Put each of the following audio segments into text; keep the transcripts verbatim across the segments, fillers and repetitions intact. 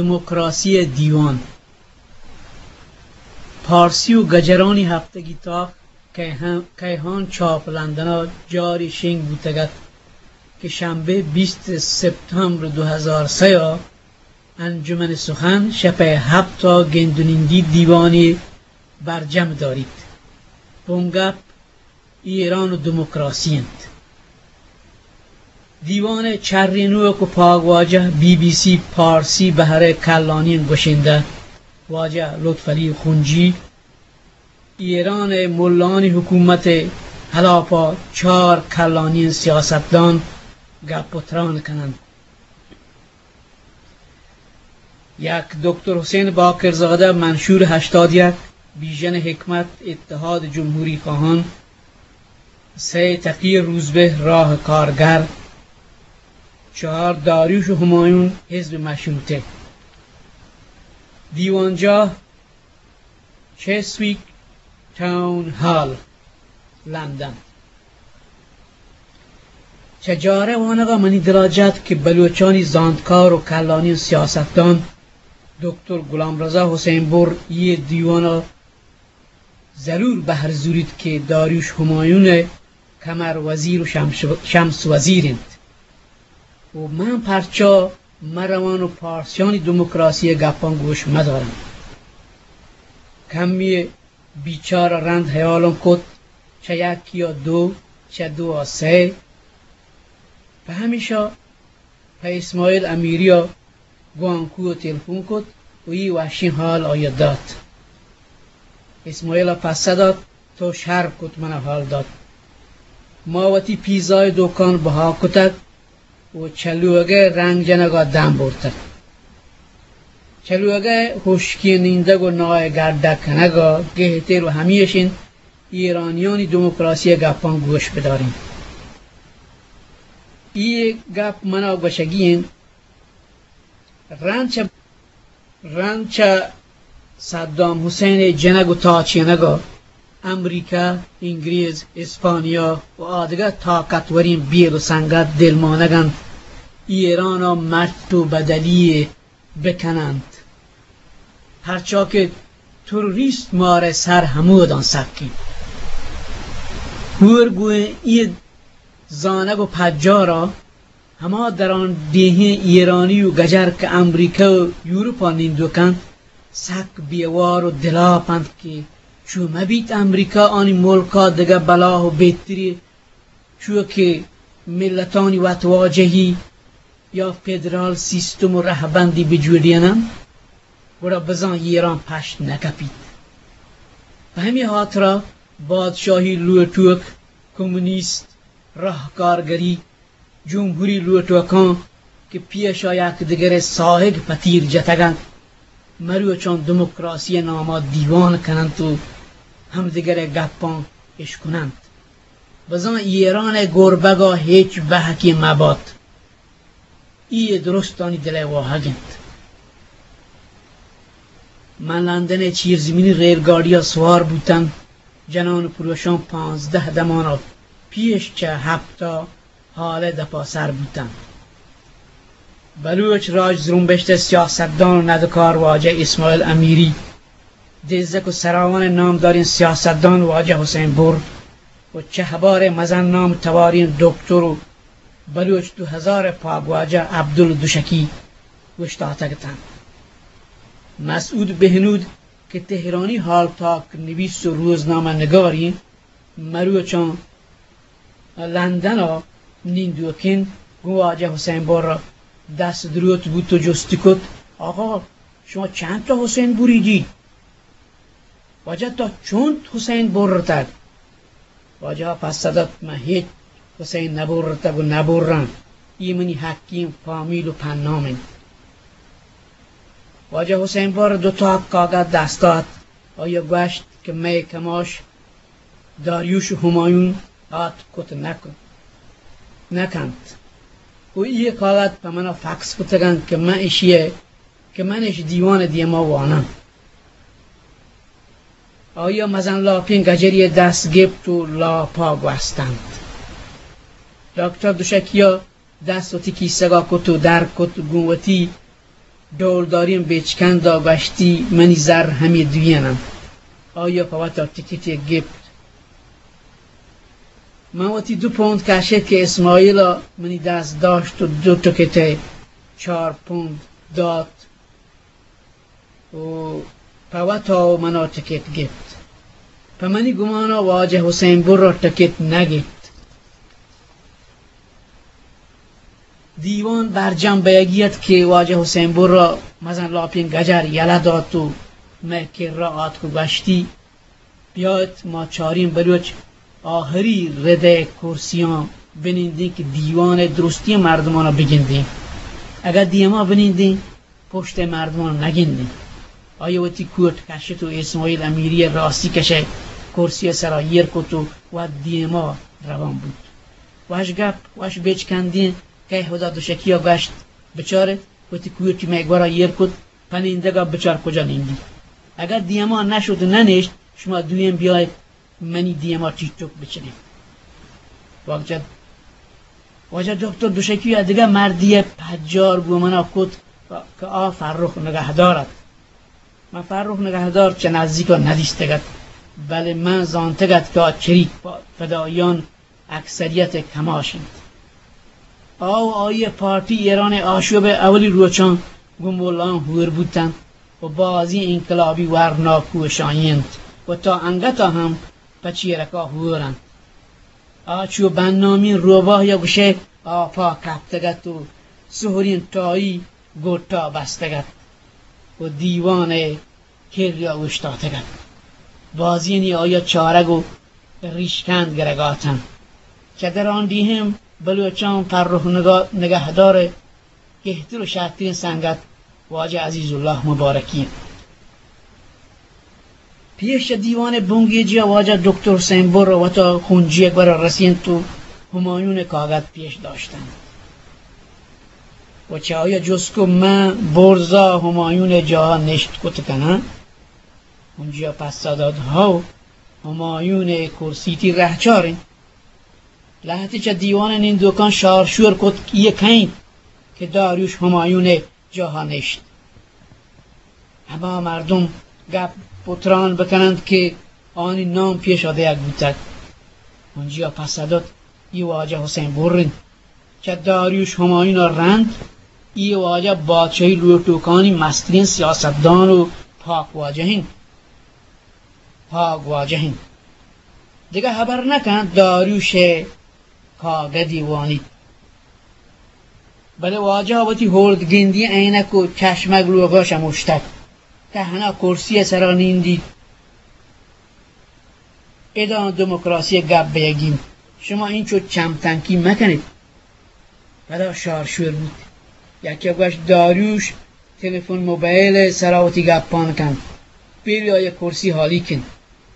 دموکراسی دیوان پارسی و گجرانی هفتگی تاق کیهان چاپ لندنا جاری شنگ بودگد که شنبه بیست سپتامبر دو هزار و سه انجمن سخن شپه هفتا گندونیندی دیوانی برجم دارید. بونگپ ایران و دموکراسی اند. دیوان چرینو که پاک واجه بی بی سی پارسی بهره کلانین گوشنده واجه لطفعلی خونجی ایران ملانی حکومت هلاپا چار کلانین سیاستدان گپتران کنند. یک دکتر حسین باقرزاده منشور هشتاد یک بیژن حکمت اتحاد جمهوری خواهان سه تقی روزبه راه کارگر چهار داریوش و همایون حزب مشروطه. دیوانجا چسویک تاون هال لندن. چجاره وانگا منی دراجت که بلوچانی زاندکار و کلانی سیاستدان دکتر غلام رضا حسین بر یه دیوانا ضرور بهر زورید که داریوش همایون کمر وزیر و شمس وزیرند و من پرچا مروان و پارسیانی دموکراسی گپان گوش مدارم. کمی بیچار رند حیالم کد چه یک یا دو چه دو یا سه به همیشه به اسماعیل امیریا گوانکو تلفون کد و ای وحشین حال آید داد. اسماعیل پس داد تو شهر کد من حال داد. ماوتی پیزای دوکان بها کتد و چلوگه رنگ جنگا دم برتد. چلوگه خوشکی نیندگ و نای گردک کنگا گهتر و همیشین ایرانیانی دموکراسی گپان گوش بداریم. ای گپ منا گوشگین رنچ رنچ صدام حسین جنگ و تاچینگا امریکا، انگلیز، اسپانیا و آدگه طاقتورین بیل و سنگت دلمانگند ایرانا مشت و بدلی بکنند. هرچا که تروریست ماره سر همودان سبکی هورگوه ای زانگ و پجارا همه در آن دیه ایرانی و گجر که امریکا و یوروپا نیندوکند سک بیوار و دلاپند که چو مبیت امریکا آنی ملکا دگه بلاه و بیتری چو که ملتانی وطواجهی یا فدرال سیستم و رهبندی بجوردینم برا بزن ایران پشت نکپید. به همین خاطر بادشاهی لوتوک کمونیست راهکارگری جمهوری لوتوکان که پیشا یک دیگر صاحب پتیر جتگند مرو چون دموکراسی ناما دیوان کنند و هم دیگر گپان اش کنند. بزن ایران گربگا هیچ بحکی مباد ای درستانی دل واهگند. من لندن چیرزمینی ریلگاردیا سوار بودن جنان پروشان پانزده دمانا پیش چه هفتا حال دپا سر بودن. بلوچ راج زرونبشت سیاستدان و ندکار واجه اسماعیل امیری دزدک و سراوان نامدارین سیاستدان واجه حسین بر و چهبار مزن نام توارین دکتر و بلوچ دو هزار پاگ واجه عبدالدوشکی وشتاتگتن. مسعود بهنود که تهرانی حال تاک نویس و روزنامه نگاری مروچان لندن ها نیندوکین گواجه حسین بر را دست دروت بود تو جستی کد آقا شما چند تا حسین بریدی؟ واجه تا چند حسین برتد؟ واجه پس صدت من هیچ حسین نبرتد و نبرن ایمنی حکیم فامیل و پنامین. واجه حسین بر دو تا کاغذ دستات آیا گوشت که می کماش داریوش و همایون آت کت نکن نکند و این کاغذ پا منا فکس کتگن که من اشیه که منش دیوان دیما وانم. آیا مزن لاپین گجری دست گبت و لاپا گوستند. دکتر دوشکیا دست و تکی سگا کت و در کت گوتی دولداریم بیچکن دا گشتی منی زر همی دوینم آیا پاوتا تیکیتی گفت من وقتی دو پوند کشید که اسماعیل منی دست داشت و دو تکیته چار پوند داد و پاوتا منا تکیت گفت پا منی گمانا واجه حسین بر را تکیت نگفت دیوان برجم بیگیت که واجه حسین بر را مزن لاپین گجر یله داد تو مکر را آت کو گشتی بیاد ما چاریم بلوچ آخری رده کرسیان بنیندین که دیوان درستی مردمان را بگندین اگر دیما بنیندین پشت مردمان نگندین آیا وقتی کوت کشت و اسماعیل امیری راستی کشه کرسی سرایر کتو و دیما روان بود وش گپ وش بیچ کندین که خدا دوشکی ها گشت بچاره وقتی کوتی میگوارا یر کت پنیندگا بچار کجا نیندی اگر دیما نشد و ننشت شما دویم بیاید منی دیما چیچوک بچنیم واقعا واجه دکتر دوشکی ها دیگه مردی پجار گومنا کت که آ فرخ نگه دارد من فرخ نگهدار چه نزدیک ها ندیستگد بله من زانتگد که آچریک فدایان اکثریت کماشند آو آیه پارتی ایران آشوب اولی روچان گمولان هور بودن و بازی انقلابی ورناکو شایند و تا انگتا هم پچی رکا هورند آچو بنامی روباه یا گشه آپا کپتگد و سهورین تایی گوتا بستگد و دیوان کریا وشتاتگد بازینی آیا چارگ و ریشکند گرگاتن که در آن دیهم بلوچان فرخ نگهدار کهتر و شهترین سنگت واجه عزیز الله مبارکی پیش دیوان بونگیجی واجه دکتر سنبور و تا خونجی برا رسین تو همایون کاغت پیش داشتند و چه آیا جز که من برزا همایون جاها نشت کت کنن اونجا پس صداد ها همایون کرسیتی رهچارین لحظه چه دیوان این دوکان شارشور کت یکین که داریوش همایون جاها نشت اما مردم گپ پتران بکنند که آنی نام پیش آده یک بودتد اونجا پس صداد ای واجه حسین برین که داریوش همایون رند ای واجه بادشاهی لوتوکانی مسترین سیاستدان و پاک واجهین پاک واجهین دیگه خبر نکن داریوش کاغه دیوانی بله واجه آباتی هولد گندی اینک و چشمک لوگاش مشتک تهنا کرسی سرانین دید ادان دموکراسی گپ بیگیم شما این چو چمتنکی مکنید بلا شارشور بود یکی گوش داریوش تلفن موبایل سراوتی گپان کن بیری آیا کرسی حالی کن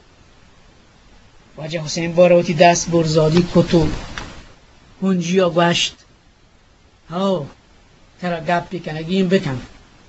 واجه حسین باروتی دست برزادی کتو هنجی ها گوشت ها ترا گپ بکنگیم بکن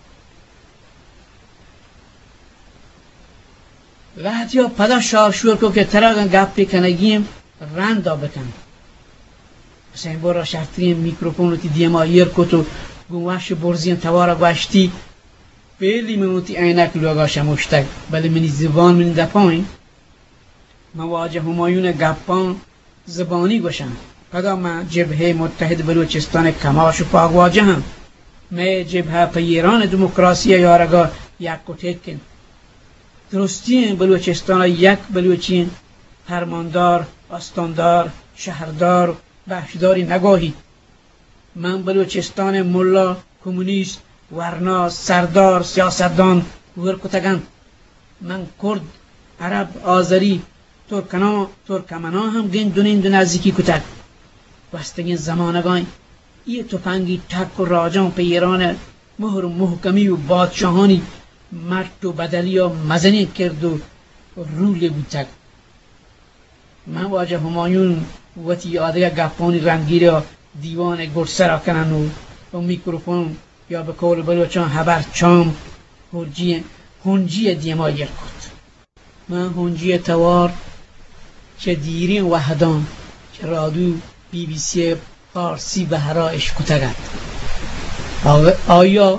وقتی ها پدا شارشور کو که ترا گپ بکنگیم رندا بکن حسین بارا شرطی میکروفون رو تی دیما ایر کتو گوش برزین توارا گوشتی بیلی منوتی اینک لوگاش مشتک بلی منی زبان منی دپاین مواجه همایون گپان زبانی گوشن پدا من جبهه متحد بلوچستان کماش و پاک واجه هم میں جبهه پیران دموکراسی یارگا یک کتک کن درستی بلوچستان یک بلوچین فرماندار استاندار شهردار بخشداری نگاهی من بلوچستان ملا کمونیست ورنا سردار سیاستدان ورکتگن من کرد عرب آذری ترکنا ترکمنا هم گین دونین دو نزدیکی کتک وستگین زمانگان یه تفنگی تک و راجان پیران مهر و محکمی و بادشاهانی مرد و بدلی و مزنی کرد و رولی بودتک من واجه همایون وقتی آده گپانی رنگیره دیوان گرسه کنن و با میکروفون یا به کول بلوچان خبر چام هنجی هنجی دیما یر کد من هنجی توار چه دیرین وحدان چه رادو بی بی سی فارسی به هرایش کتگد آیا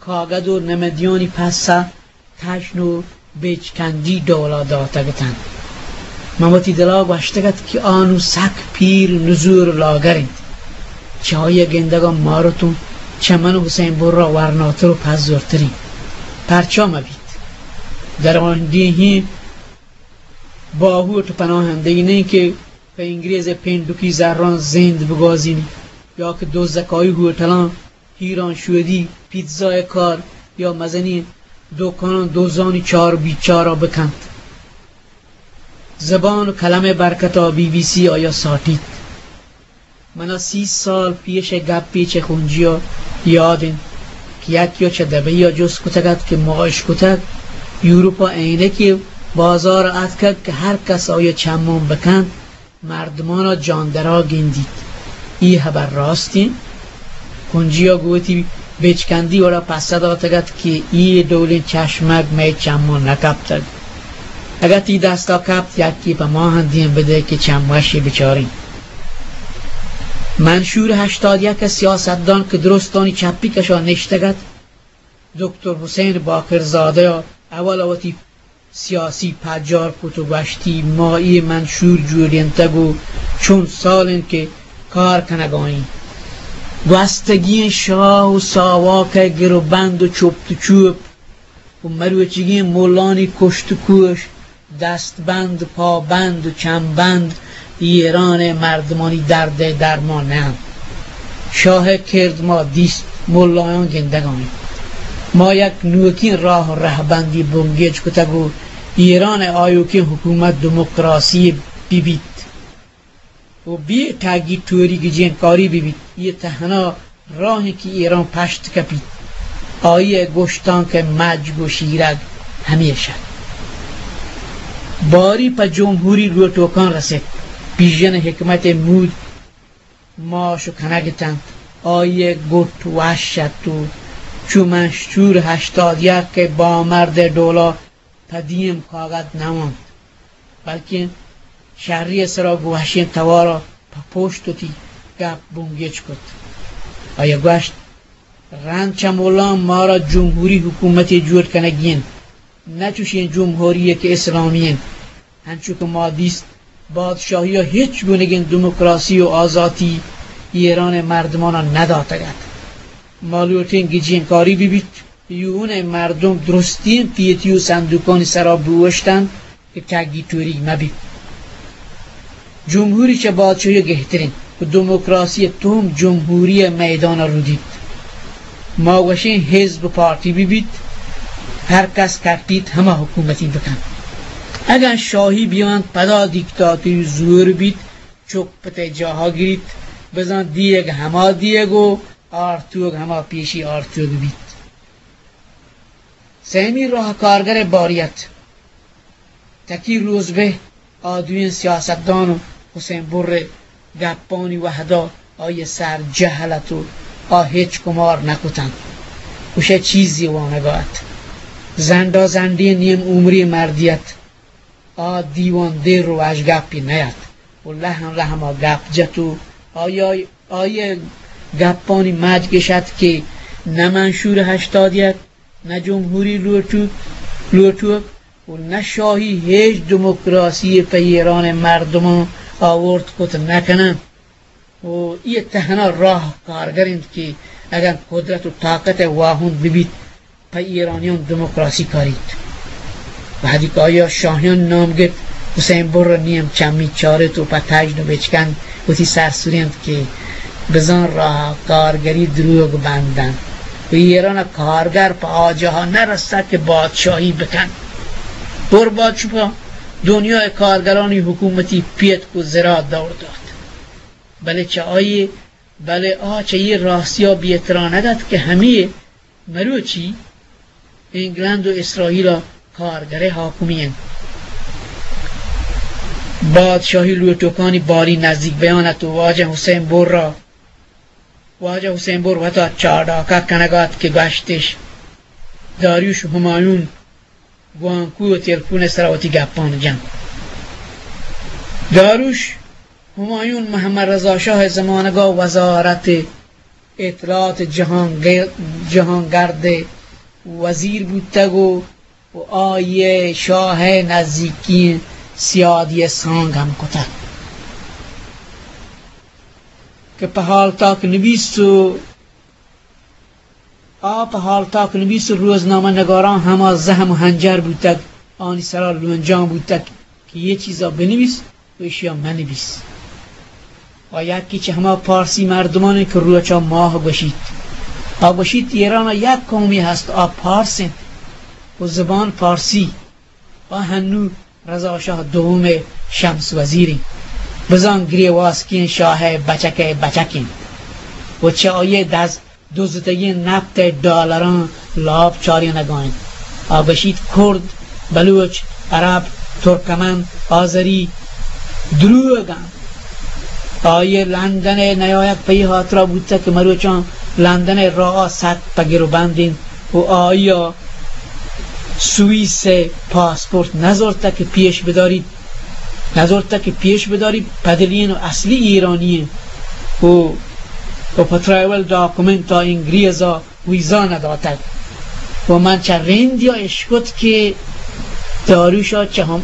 کاغد و نمدیانی پسا تشن و بیچکندی دولا داتگتن ممتی دلا گوشتگت که آنو سک پیر نزور لاگرید چای گندگا مارتون چمن و حسین برا ورناتر و پزورتری پرچا مبید در آن دیهی باهو تو پناهنده اینه که به انگریز پندوکی زران زند بگازینی یا که دو زکایی هوتلان هیران شودی پیتزای کار یا مزنی دوکانان دوزانی چار بیچارا بکند زبان و کلم برکتا بی بی سی آیا ساتید منا سی سال پیش گپ پیچ خونجیا یادین که یک یا چه دبه یا جز کتگد که معاش کتگ یوروپا اینه که بازار اتکد که هر کس آیا چمون بکند مردمانا جاندرا گندید ای خبر راستین کنجیا گوتی بیچکندی وڑا پسد آتگد که ای دولین چشمک می چمون نکبتد اگر تی دستا کبت یکی پا ما هندیم بده که چموشی بچاریم منشور هشتاد یک سیاستدان که درستانی چپی کشا نشتگد دکتر حسین باقرزاده اول آواتی سیاسی پجار کتو گشتی مایی منشور جورینتگو چون سالن که کار کنگانی گوستگی شاه و ساواک گروبند و چوب تو چوب و مروچگی مولانی کشت و کوش دستبند پابند و چنبند ایران مردمانی درد درمان نه شاه کرد ما دیست مولایان گندگانی ما یک نوکین راه و رهبندی بنگیج کتگو ایران آیوکین حکومت دموکراسی بیبید و بی تاگی توری گجین کاری بیبید یه تهنا راهی که ایران پشت کپید آیه گشتان که مجگ و شیرگ همیشه باری پا جمهوری رو توکان رسید بیژن حکمت مود ماشو کنگتن آیه گوت وحشت و چو منشور هشتاد یک که با مرد دولا پدیم کاغد نماند بلکه شهری سرا گوشین توارا پا پشت و تی گپ بونگیچ کد آیا گوشت رند چمولان ما را جمهوری حکومتی جور کنگین نچوشین جمهوریه که اسلامین هنچو که ما دیست بادشاهی ها هیچ گونگین دموکراسی و آزادی ایران مردمان را نداتگد مالوتین گیجین کاری بیبید یون مردم درستین پیتی و صندوقان سرا بوشتن که تگی توری مبید جمهوری چه بادشاهی گهترین و دموکراسی توم جمهوری میدان رو دید ما وشین حزب و پارتی بیبید هر کس کردید همه حکومتی بکن اگر شاهی بیان پدا دیکتاتوری زور بید چوب جاها گیرید بزن دیگ همه دیگ و آرتوگ همه پیشی آرتوگ بید سهمی راه کارگر باریت تکی روزبه آدوین سیاستدان و حسین بر گپانی وحدا آیه سر جهلت و آه هیچ کمار نکتن وشه چیزی وانگاهت زندا زندی نیم عمری مردیت آ دیوان دیر رو اش گپی نیت و لحن لحن آ گپ جتو آیا آیه گپانی مجگشت که نه منشور هشتاد یک نه جمهوری لورتو لورتو و نه شاهی هیچ دموکراسی پیران مردمان آورد کت نکنن و این تهنا راه کارگرند که اگر قدرت و طاقت واهون ببید پی ایرانیان دموکراسی کارید و حدی که آیا شاهیان نام گفت حسین بر نیم چمی چاره تو پا تجن و بچکن و تی سرسوریند که بزن راه کارگری دروگ بندن و ایران کارگر پا آجاها نرسد که بادشاهی بکن بر بادشاهی دنیا کارگرانی حکومتی پیت کو زرا دور داد بله چه آیه بله آه چه یه راستی ها بیترانه داد که همه مروچی انگلند و اسرائیل کارگر حاکمی هن. بادشاهی لوتوکانی باری نزدیک بیانت و واجه حسین بر را واجه حسین بر و تا چارداکا کنگات که گشتش داریوش همایون گوانکو و تلفون سراوتی گپان جمع داروش همایون محمد رضا شاه زمانگاه وزارت اطلاعات جهانگرد وزیر بودتگ و آیه شاه نزدیکی سیادی سانگ هم کتک که په حال تاک نویس و آ په حال تاک نویس و روزنامه نگاران همه زهم و هنجر بودتگ آنی سرا لونجان بودتگ که یه چیزا بنویس و اشیا منویس و یکی چه همه پارسی مردمانی که روچا ماه باشید آ باشید ایران یک قومی هست آ پارسین و زبان پارسی و هنو رضا شاه دوم شمس وزیری بزان گریواسکین شاه بچک بچکین و چه آیه دز دوزتگی نفت دالران لاب چاری نگاین آ باشید کرد بلوچ عرب ترکمن آذری دروگان آیه لندن نیایک پی هاترا بودتا که مروچان لندن راه ست پگیرو بندین و آیا سوئیس پاسپورت نذارتا که پیش بدارید نذارتا که پیش بدارید پدلین و اصلی ایرانیه و و پترایول داکومنتا انگریزا ویزا نداتا و من چه رندیا اشکت که داروشا چه هم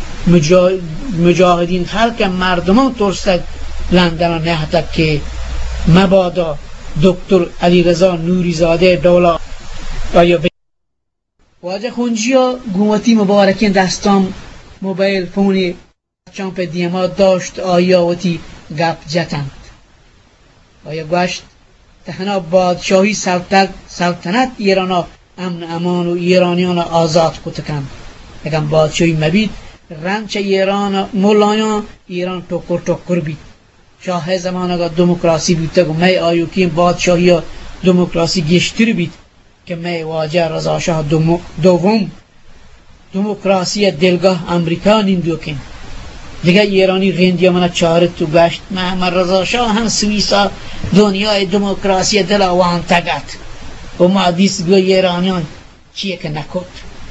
مجاهدین خلق مردمان ترسد لندن نهتا که مبادا دکتر علیرضا نوریزاده دولا آیا واجه خونجیا گومتی مبارکین دستام موبایل فونی چامپ دیما داشت آیا وتی گپ جتند آیا گوشت تهنا بادشاهی سلطنت سلطنت ایرانا امن امان و ایرانیان آزاد کتکند اگم بادشاهی مبید رنچ ایران مولایان ایران توکر توکر بید شاه زمان اگه دموکراسی بیده گو می آیو که بادشاهی دموکراسی گشتر بید که می واجه رضا شاه دوم دموکراسی دلگاه امریکا نیندو کن دیگه ایرانی غندی من چارت تو گشت محمد رضا شاه هم سویسا دنیای دموکراسی دل آوان تگت و ما دیست گو ایرانیان چیه که نکد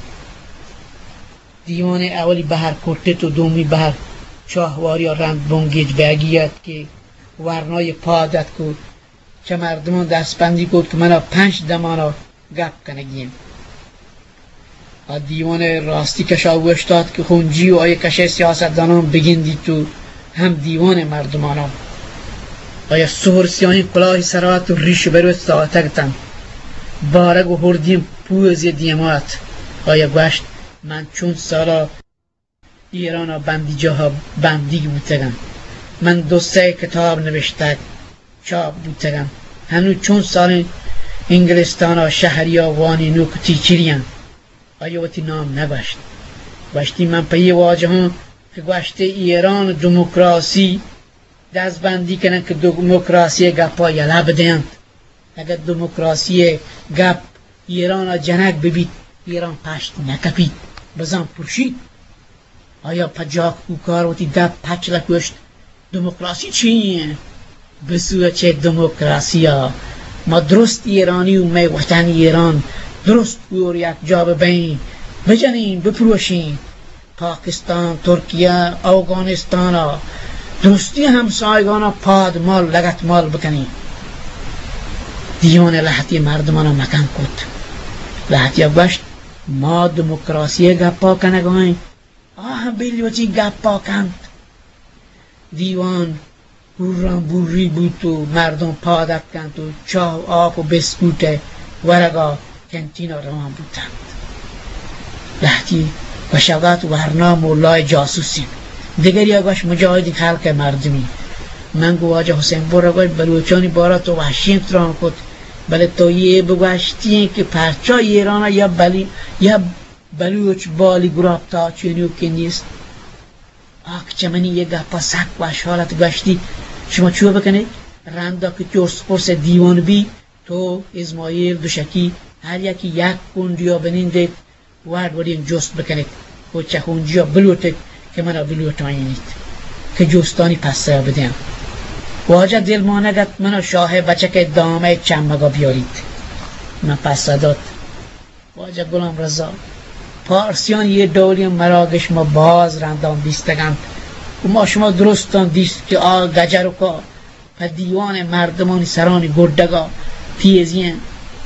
دیوان اولی بهر کرتت و دومی بهر شاهواری رند بونگیج بگیت که ورنای پادت کد چه مردمان دستبندی کد که منا پنج دمانا گپ کنگیم دیوان راستی کشاوش داد که خونجی و آیه کشه سیاست دانان بگیندی تو هم دیوان مردمانا آیه سهرسیانی کلاه سرات و ریش بروت ساعتگتن بارگ و هردیم پوزی دیمات آیه گوشت من چون سالا ایرانا بندی جاها بندی بودتگم من دو سه کتاب نوشتگ چاپ بودتگم هنو چون سال انگلستانا شهریا وانی نوک تیچیریان آیا وقتی نام نگوشت گوشتی من پی واجه هم که گوشت ایران دموکراسی دست بندی کنن که دموکراسی گپا یلا بدهند اگر دموکراسی گپ ایران جنگ ببید ایران پشت نکپید بزن پرشید آیا پجاک اوکار وقتی دب پچ لکوشت دموکراسی چیه؟ بسوه چه دموکراسی ها ما درست ایرانی و می وطن ایران درست گور یک جا ببین بجنین بپروشین پاکستان ترکیه افغانستان درستی همسایگان پاد مال لگت مال بکنین دیوان لحظی مردمان مکن کد لحظی گوشت ما دموکراسی گپا کنگوین آه بیلی وچی گپا کند دیوان بوران بوری بود و مردم پادت کند و چاه آب و بسکوت ورگا کنتینا روان بودند لحظی و شوقت ورنا مولای جاسوسی دیگری اگوش مجاهدی خلق مردمی من گواجه حسین برگوش بلوچانی بارا تو وحشیم تران کد بله تو یه بگوشتی که پرچا ایران یا بلی یا بلوچ بالی گراب تا چونیو که نیست آک چمنی یه گپا سک باش حالت گشتی شما چوه بکنید رندا که چورس پرس دیوان بی تو ازمایل دوشکی هر یکی یک کندیا بنینده وارد ورین جست بکنید و چه خونجیا بلوتید که منا بلوتانید که جستانی پسته بدیم واجه دل ما نگد منو شاه بچه دامه چمگا بیارید من پسته داد واجه غلام رضا پارسیان یه دولی مراگش ما باز رندان دیستگند و ما شما درستان دیست که آل گجر و که پا دیوان مردمانی سرانی گردگا تیزین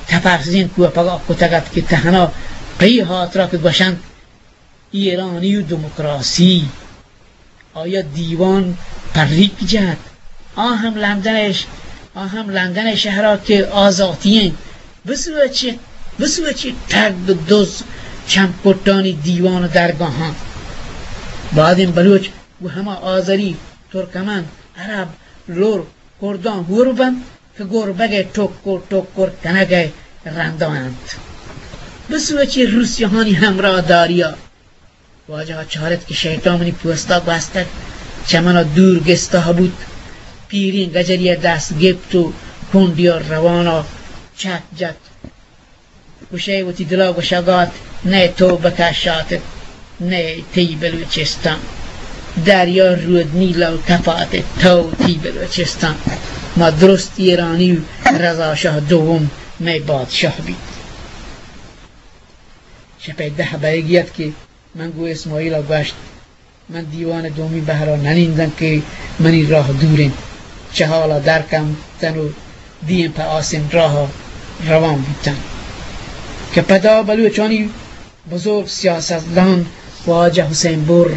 تپرزین کوه پگاه کتگت که تهنا قی هاترا که گوشند ایرانی و دموکراسی آیا دیوان پریک جد آهم لندنش آهم لندن شهرها که آزاتیین بسوه چه بسوه چه تگ دوز چمپوتانی دیوان و درگاه ها بعد این بلوچ و همه آذری ترکمن عرب لور کردان هورو بند که گربگ توکر توکر کنگه رندانند بسوه چه روسیهانی همراه داریا واجه ها چهارت که شیطان منی پوستا بستد چمنا دور گسته بود پیرین گجری دست گفت و کندیا روانا چک جد گوشه و تی دلا گوشگات نه تو بکشاتت نه تی بلوچستان دریا رود نیلا و کفات تو تی بلوچستان ما درست ایرانی و رضا شاه دوم می بادشاه بید شپه ده برگیت که من گو اسماعیل گوشت من دیوان دومی بهرا ننیندم که منی راه دورین چه حالا درکم تن و دیم پا آسم راه روان بیتن که پدا بلوچانی بزرگ سیاستدان واجه حسین بر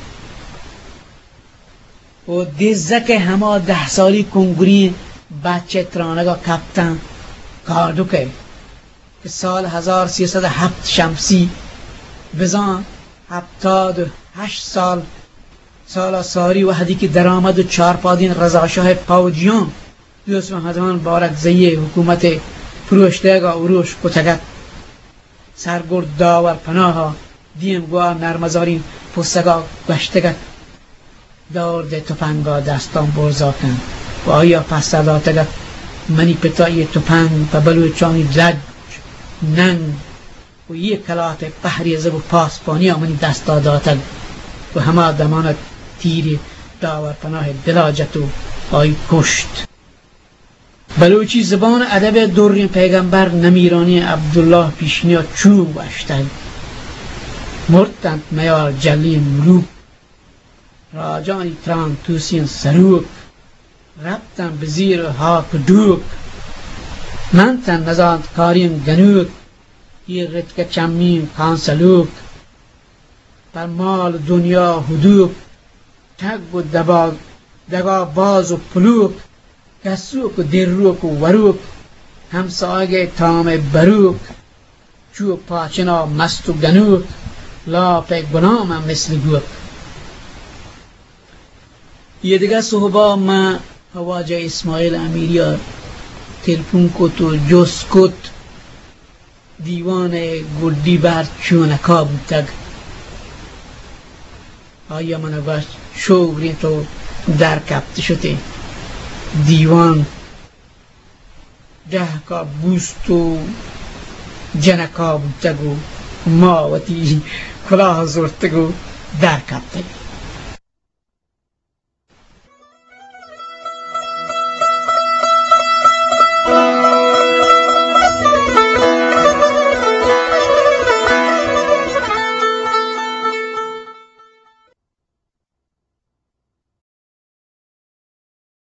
و دیزک همه ده سالی کنگوری بچه ترانگا کپتن کاردو که که سال هزار سیصد هفت شمسی بزان هفتاد هشت سال سال ساری و حدی که درآمد و چارپادین رضاشاه پاوجیان دوست محمدان بارک زیه حکومت پروشتگا اروش کتگت سرگرد داور پناها دیم گواه نرمزارین پستگا گشتگت دارد تفنگا دستان برزا کن و آیا پس سرداتگت منی پتای تفنگ و بلوچانی لج ننگ و یک کلات پهری زب و پاسپانی منی دستا داتگ و همه دمانت تیری داور پناه دلاجت و آی کشت بلوچی زبان ادب دورین پیغمبر نمیرانی عبدالله پیشنیا چوب اشتن مرتند میار جلی ملوک راجانی تران توسین سروک ربتن بزیر هاک دوک منتن نزاند کارین گنوک یه رتک چمین کانسلوک بر مال دنیا حدوک تگ و دباغ دگا باز و پلوک کسوک و دروک و وروک همساگ تام بروک چوب پاچنا مست و گنوک لاپ گنام مثل گوک یه دیگه صحبا ما خواجه اسماعیل امیریا تلفون کت و جس کت دیوان گلدی بر چونکا بودتگ آیا منو باش شوری تو در کپت شده دیوان ده کا بوست و جنکا بودتگو ما وطی کلاه زرتگو در کپتگو